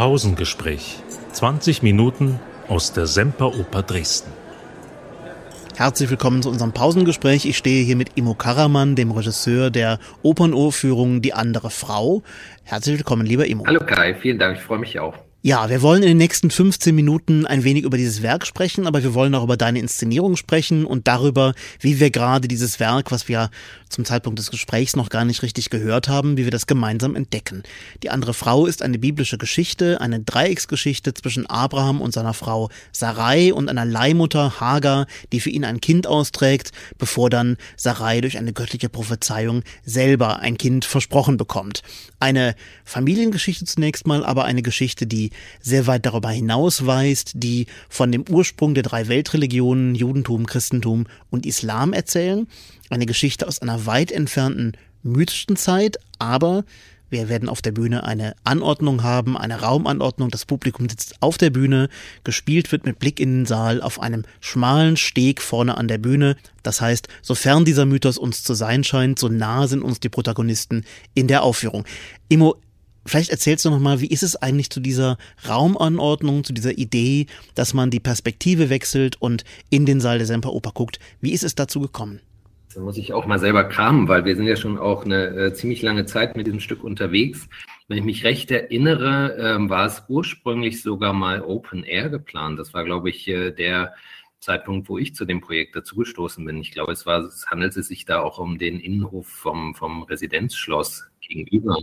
Pausengespräch. 20 Minuten aus der Semperoper Dresden. Herzlich willkommen zu unserem Pausengespräch. Ich stehe hier mit Imo Karaman, dem Regisseur der Opernaufführung Die andere Frau. Herzlich willkommen, lieber Imo. Hallo Kai, vielen Dank, ich freue mich auch. Ja, wir wollen in den nächsten 15 Minuten ein wenig über dieses Werk sprechen, aber wir wollen auch über deine Inszenierung sprechen und darüber, wie wir gerade dieses Werk, was wir zum Zeitpunkt des Gesprächs noch gar nicht richtig gehört haben, wie wir das gemeinsam entdecken. Die andere Frau ist eine biblische Geschichte, eine Dreiecksgeschichte zwischen Abraham und seiner Frau Sarai und einer Leihmutter Hagar, die für ihn ein Kind austrägt, bevor dann Sarai durch eine göttliche Prophezeiung selber ein Kind versprochen bekommt. Eine Familiengeschichte zunächst mal, aber eine Geschichte, die sehr weit darüber hinausweist, die von dem Ursprung der 3 Weltreligionen, Judentum, Christentum und Islam erzählen. Eine Geschichte aus einer weit entfernten mythischen Zeit, aber wir werden auf der Bühne eine Anordnung haben, eine Raumanordnung. Das Publikum sitzt auf der Bühne, gespielt wird mit Blick in den Saal auf einem schmalen Steg vorne an der Bühne. Das heißt, sofern dieser Mythos uns zu sein scheint, so nah sind uns die Protagonisten in der Aufführung. Imo, vielleicht erzählst du nochmal, wie ist es eigentlich zu dieser Raumanordnung, zu dieser Idee, dass man die Perspektive wechselt und in den Saal der Semperoper guckt? Wie ist es dazu gekommen? Da muss ich auch mal selber kramen, weil wir sind ja schon auch eine ziemlich lange Zeit mit diesem Stück unterwegs. Wenn ich mich recht erinnere, war es ursprünglich sogar mal Open Air geplant. Das war, glaube ich, der Zeitpunkt, wo ich zu dem Projekt dazugestoßen bin. Ich glaube, es handelte sich da auch um den Innenhof vom Residenzschloss gegenüber.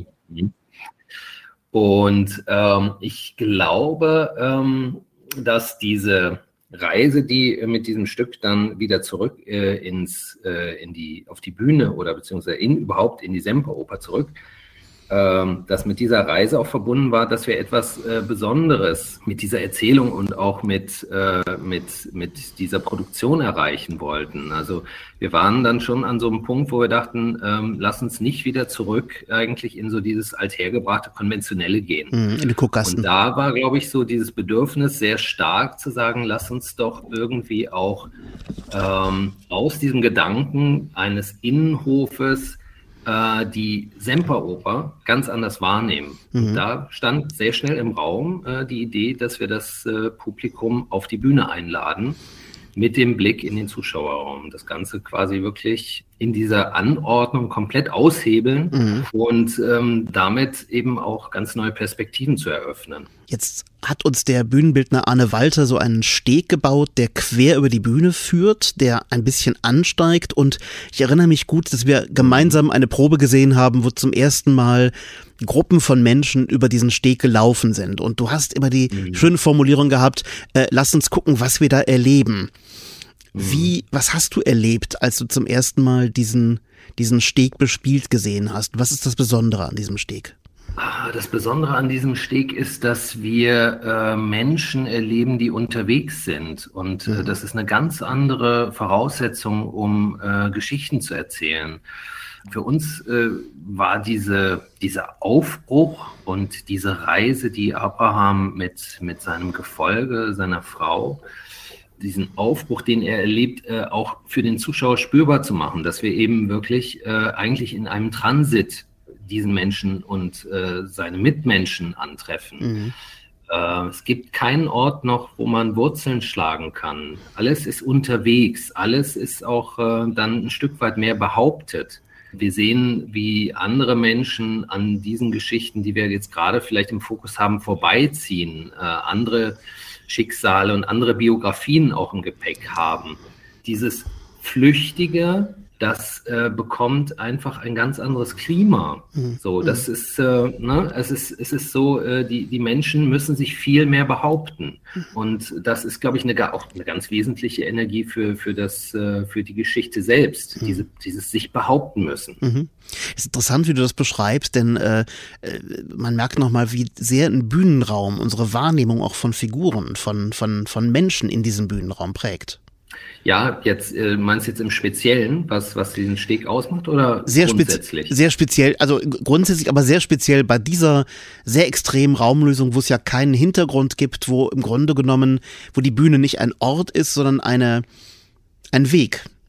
Und ich glaube, dass diese Reise, die mit diesem Stück dann wieder zurück auf die Bühne oder beziehungsweise überhaupt in die Semperoper zurück, dass mit dieser Reise auch verbunden war, dass wir etwas Besonderes mit dieser Erzählung und auch mit dieser Produktion erreichen wollten. Also wir waren dann schon an so einem Punkt, wo wir dachten, lass uns nicht wieder zurück eigentlich in so dieses althergebrachte Konventionelle gehen. In den Guckkasten. Und da war, glaube ich, so dieses Bedürfnis sehr stark zu sagen, lass uns doch irgendwie auch aus diesem Gedanken eines Innenhofes die Semperoper ganz anders wahrnehmen. Mhm. Da stand sehr schnell im Raum die Idee, dass wir das Publikum auf die Bühne einladen, mit dem Blick in den Zuschauerraum. Das Ganze quasi wirklich in dieser Anordnung komplett aushebeln und damit eben auch ganz neue Perspektiven zu eröffnen. Jetzt hat uns der Bühnenbildner Arne Walter so einen Steg gebaut, der quer über die Bühne führt, der ein bisschen ansteigt, und ich erinnere mich gut, dass wir gemeinsam eine Probe gesehen haben, wo zum ersten Mal Gruppen von Menschen über diesen Steg gelaufen sind, und du hast immer die schöne Formulierung gehabt, lass uns gucken, was wir da erleben. Was hast du erlebt, als du zum ersten Mal diesen Steg bespielt gesehen hast? Was ist das Besondere an diesem Steg? Das Besondere an diesem Steg ist, dass wir Menschen erleben, die unterwegs sind. Und das ist eine ganz andere Voraussetzung, um Geschichten zu erzählen. Für uns war dieser Aufbruch und diese Reise, die Abraham mit seinem Gefolge, seiner Frau, diesen Aufbruch, den er erlebt, auch für den Zuschauer spürbar zu machen, dass wir eben wirklich eigentlich in einem Transit diesen Menschen und seine Mitmenschen antreffen. Es gibt keinen Ort noch, wo man Wurzeln schlagen kann. Alles ist unterwegs, alles ist auch dann ein Stück weit mehr behauptet. Wir sehen, wie andere Menschen an diesen Geschichten, die wir jetzt gerade vielleicht im Fokus haben, vorbeiziehen, andere Schicksale und andere Biografien auch im Gepäck haben. Dieses Flüchtige, das bekommt einfach ein ganz anderes Klima. So, das ist, es ist so, die Menschen müssen sich viel mehr behaupten. Und das ist, glaube ich, auch eine ganz wesentliche Energie für die Geschichte selbst, dieses sich behaupten müssen. Es ist interessant, wie du das beschreibst, denn man merkt nochmal, wie sehr ein Bühnenraum unsere Wahrnehmung auch von Figuren, von Menschen in diesem Bühnenraum prägt. Ja, jetzt meinst du jetzt im Speziellen, was diesen Steg ausmacht, oder grundsätzlich? Sehr speziell, also grundsätzlich, aber sehr speziell bei dieser sehr extremen Raumlösung, wo es ja keinen Hintergrund gibt, wo im Grunde genommen, wo die Bühne nicht ein Ort ist, sondern ein Weg.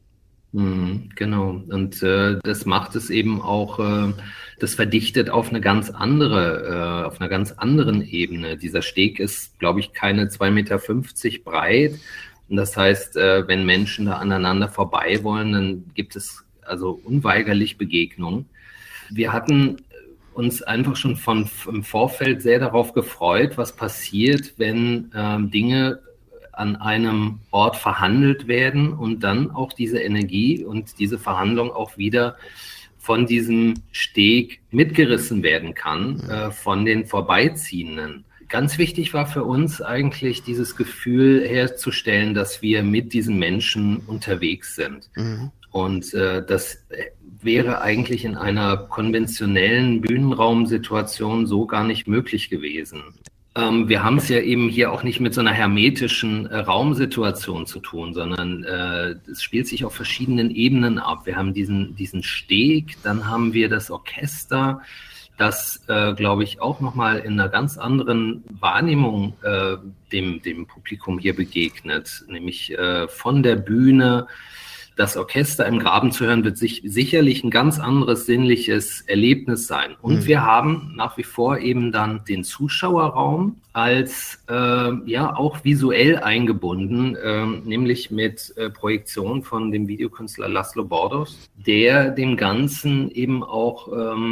Genau. Und das macht es eben auch, das verdichtet auf eine ganz andere, auf einer ganz anderen Ebene. Dieser Steg ist, glaube ich, keine 2,50 Meter breit. Und das heißt, wenn Menschen da aneinander vorbei wollen, dann gibt es also unweigerlich Begegnungen. Wir hatten uns einfach schon im Vorfeld sehr darauf gefreut, was passiert, wenn Dinge an einem Ort verhandelt werden und dann auch diese Energie und diese Verhandlung auch wieder von diesem Steg mitgerissen werden kann, von den Vorbeiziehenden. Ganz wichtig war für uns eigentlich dieses Gefühl herzustellen, dass wir mit diesen Menschen unterwegs sind. Und das wäre eigentlich in einer konventionellen Bühnenraumsituation so gar nicht möglich gewesen. Wir haben es ja eben hier auch nicht mit so einer hermetischen Raumsituation zu tun, sondern es spielt sich auf verschiedenen Ebenen ab. Wir haben diesen Steg, dann haben wir das Orchester, das, glaube ich, auch nochmal in einer ganz anderen Wahrnehmung dem Publikum hier begegnet, nämlich von der Bühne. Das Orchester im Graben zu hören, wird sicherlich ein ganz anderes sinnliches Erlebnis sein. Und wir haben nach wie vor eben dann den Zuschauerraum als auch visuell eingebunden, nämlich mit Projektion von dem Videokünstler Laszlo Bordos, der dem Ganzen eben auch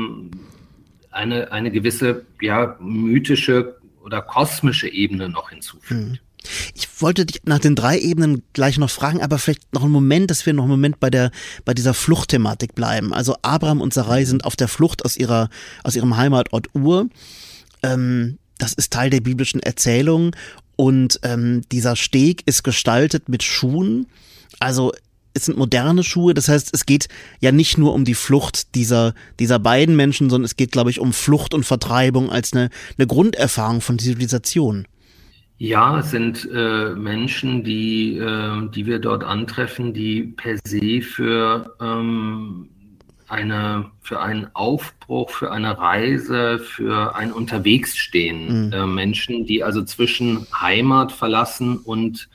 eine gewisse mythische oder kosmische Ebene noch hinzufügt. Ich wollte dich nach den 3 Ebenen gleich noch fragen, aber vielleicht noch einen Moment, dass wir noch einen Moment bei dieser Fluchtthematik bleiben. Also Abraham und Sarai sind auf der Flucht aus ihrem Heimatort Ur. Das ist Teil der biblischen Erzählung und dieser Steg ist gestaltet mit Schuhen. Also es sind moderne Schuhe, das heißt, es geht ja nicht nur um die Flucht dieser beiden Menschen, sondern es geht, glaube ich, um Flucht und Vertreibung als eine Grunderfahrung von Zivilisation. Ja, es sind Menschen, die wir dort antreffen, die per se für einen Aufbruch, für eine Reise, für ein Unterwegsstehen. Menschen, die also zwischen Heimat verlassen und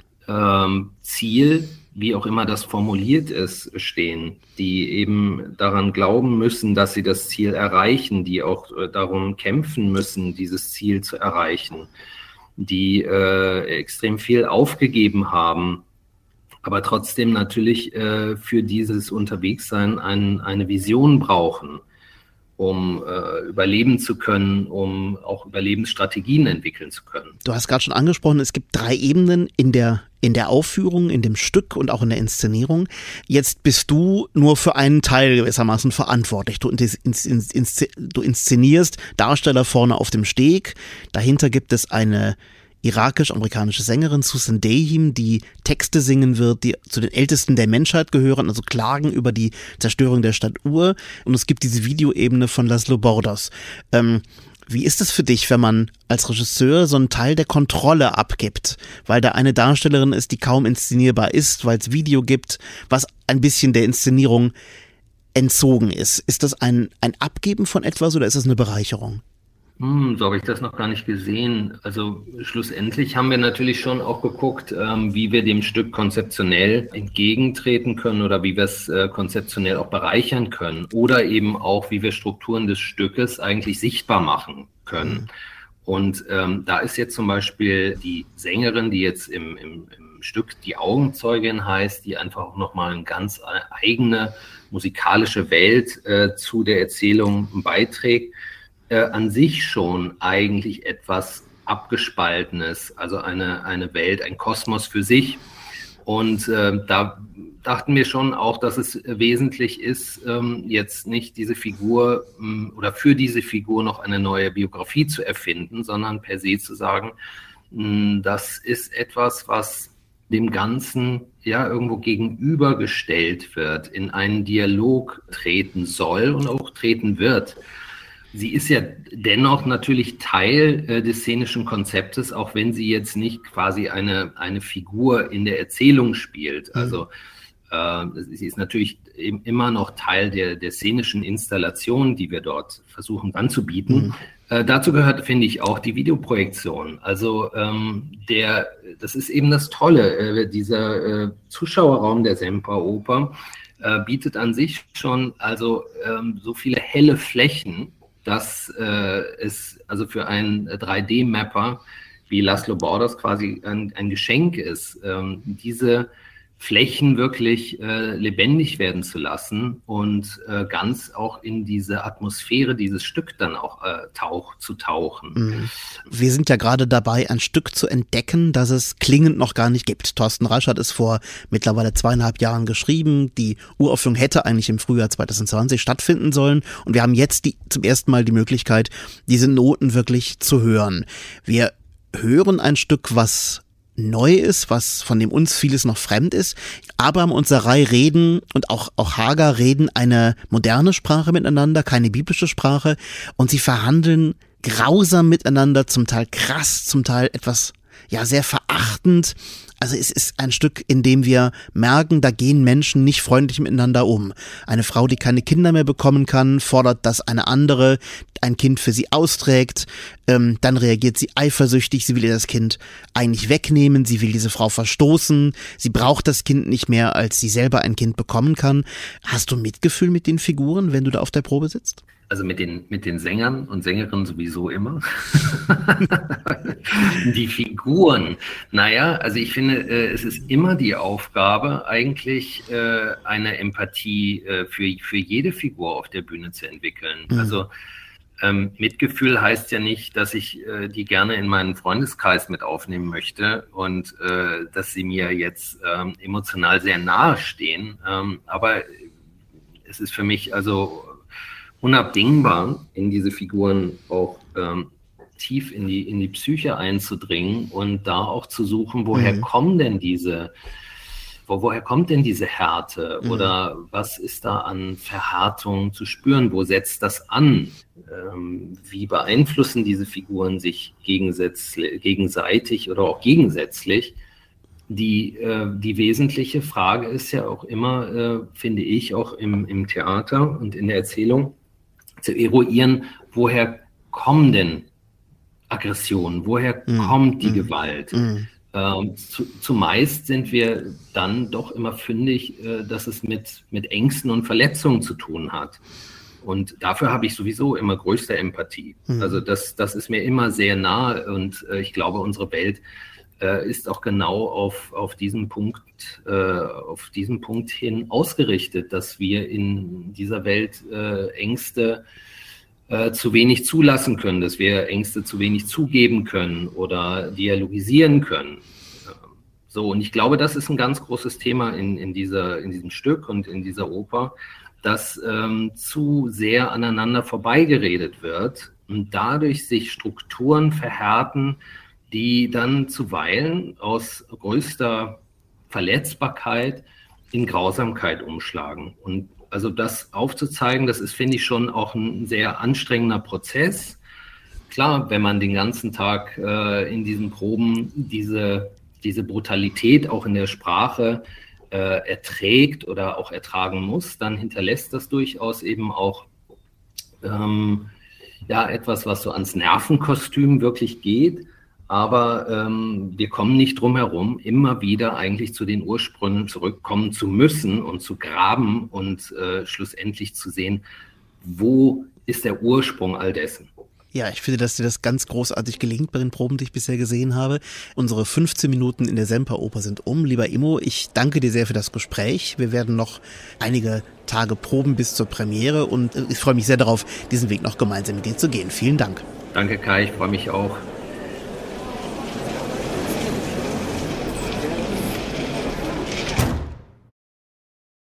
Ziel, wie auch immer das formuliert ist, stehen, die eben daran glauben müssen, dass sie das Ziel erreichen, die auch darum kämpfen müssen, dieses Ziel zu erreichen, die extrem viel aufgegeben haben, aber trotzdem natürlich für dieses Unterwegssein eine Vision brauchen, um überleben zu können, um auch Überlebensstrategien entwickeln zu können. Du hast gerade schon angesprochen, es gibt 3 Ebenen in der Aufführung, in dem Stück und auch in der Inszenierung. Jetzt bist du nur für einen Teil gewissermaßen verantwortlich. Du inszenierst Darsteller vorne auf dem Steg. Dahinter gibt es eine irakisch-amerikanische Sängerin, Susan Dahim, die Texte singen wird, die zu den Ältesten der Menschheit gehören, also klagen über die Zerstörung der Stadt Ur. Und es gibt diese Videoebene von Laszlo Bordos. Wie ist es für dich, wenn man als Regisseur so einen Teil der Kontrolle abgibt, weil da eine Darstellerin ist, die kaum inszenierbar ist, weil es Video gibt, was ein bisschen der Inszenierung entzogen ist? Ist das ein Abgeben von etwas oder ist das eine Bereicherung? So habe ich das noch gar nicht gesehen. Also schlussendlich haben wir natürlich schon auch geguckt, wie wir dem Stück konzeptionell entgegentreten können oder wie wir es konzeptionell auch bereichern können oder eben auch, wie wir Strukturen des Stückes eigentlich sichtbar machen können. Und da ist jetzt zum Beispiel die Sängerin, die jetzt im Stück die Augenzeugin heißt, die einfach auch nochmal eine ganz eigene musikalische Welt zu der Erzählung beiträgt, an sich schon eigentlich etwas Abgespaltenes, also eine Welt, ein Kosmos für sich. Und da dachten wir schon auch, dass es wesentlich ist, jetzt nicht diese Figur oder für diese Figur noch eine neue Biografie zu erfinden, sondern per se zu sagen, das ist etwas, was dem Ganzen ja irgendwo gegenübergestellt wird, in einen Dialog treten soll und auch treten wird. Sie ist ja dennoch natürlich Teil des szenischen Konzeptes, auch wenn sie jetzt nicht quasi eine Figur in der Erzählung spielt. Also sie ist natürlich immer noch Teil der szenischen Installation, die wir dort versuchen anzubieten. Dazu gehört, finde ich, auch die Videoprojektion. Also das ist eben das Tolle. Dieser Zuschauerraum der Semperoper bietet an sich schon so viele helle Flächen, dass es also für einen 3D-Mapper wie Laszlo Borders quasi ein Geschenk ist, diese Flächen wirklich lebendig werden zu lassen und ganz auch in diese Atmosphäre dieses Stück dann auch zu tauchen. Wir sind ja gerade dabei, ein Stück zu entdecken, das es klingend noch gar nicht gibt. Thorsten Rasch hat es vor mittlerweile 2,5 Jahren geschrieben. Die Uraufführung hätte eigentlich im Frühjahr 2020 stattfinden sollen und wir haben jetzt zum ersten Mal die Möglichkeit, diese Noten wirklich zu hören. Wir hören ein Stück, was neu ist, was von dem uns vieles noch fremd ist. Abraham und Sarai reden und auch Hagar reden eine moderne Sprache miteinander, keine biblische Sprache, und sie verhandeln grausam miteinander, zum Teil krass, zum Teil etwas, sehr verachtend. Also es ist ein Stück, in dem wir merken, da gehen Menschen nicht freundlich miteinander um. Eine Frau, die keine Kinder mehr bekommen kann, fordert, dass eine andere ein Kind für sie austrägt. Dann reagiert sie eifersüchtig, sie will ihr das Kind eigentlich wegnehmen, sie will diese Frau verstoßen, sie braucht das Kind nicht mehr, als sie selber ein Kind bekommen kann. Hast du Mitgefühl mit den Figuren, wenn du da auf der Probe sitzt? Also mit den Sängern und Sängerinnen sowieso immer. Die Figuren. Also ich finde, es ist immer die Aufgabe, eigentlich eine Empathie für jede Figur auf der Bühne zu entwickeln. Also Mitgefühl heißt ja nicht, dass ich die gerne in meinen Freundeskreis mit aufnehmen möchte und dass sie mir jetzt emotional sehr nahe stehen. Aber es ist für mich unabdingbar, in diese Figuren auch tief in die Psyche einzudringen und da auch zu suchen, woher kommt denn diese Härte oder was ist da an Verhärtung zu spüren, wo setzt das an, wie beeinflussen diese Figuren sich gegenseitig oder auch gegensätzlich. Die wesentliche Frage ist ja auch immer, finde ich, auch im Theater und in der Erzählung, zu eruieren, woher kommen denn Aggressionen, woher kommt die Gewalt? Zumeist sind wir dann doch immer fündig, dass es mit Ängsten und Verletzungen zu tun hat. Und dafür habe ich sowieso immer größte Empathie. Also das ist mir immer sehr nahe und ich glaube, unsere Welt ist auch genau auf diesen Punkt hin ausgerichtet, dass wir in dieser Welt Ängste zu wenig zulassen können, dass wir Ängste zu wenig zugeben können oder dialogisieren können. Und ich glaube, das ist ein ganz großes Thema in diesem Stück und in dieser Oper, dass zu sehr aneinander vorbeigeredet wird und dadurch sich Strukturen verhärten, die dann zuweilen aus größter Verletzbarkeit in Grausamkeit umschlagen. Und also das aufzuzeigen, das ist, finde ich, schon auch ein sehr anstrengender Prozess. Klar, wenn man den ganzen Tag in diesen Proben diese Brutalität auch in der Sprache erträgt oder auch ertragen muss, dann hinterlässt das durchaus eben auch etwas, was so ans Nervenkostüm wirklich geht. Aber wir kommen nicht drum herum, immer wieder eigentlich zu den Ursprüngen zurückkommen zu müssen und zu graben und schlussendlich zu sehen, wo ist der Ursprung all dessen. Ja, ich finde, dass dir das ganz großartig gelingt bei den Proben, die ich bisher gesehen habe. Unsere 15 Minuten in der Semperoper sind um. Lieber Immo, ich danke dir sehr für das Gespräch. Wir werden noch einige Tage proben bis zur Premiere und ich freue mich sehr darauf, diesen Weg noch gemeinsam mit dir zu gehen. Vielen Dank. Danke Kai, ich freue mich auch.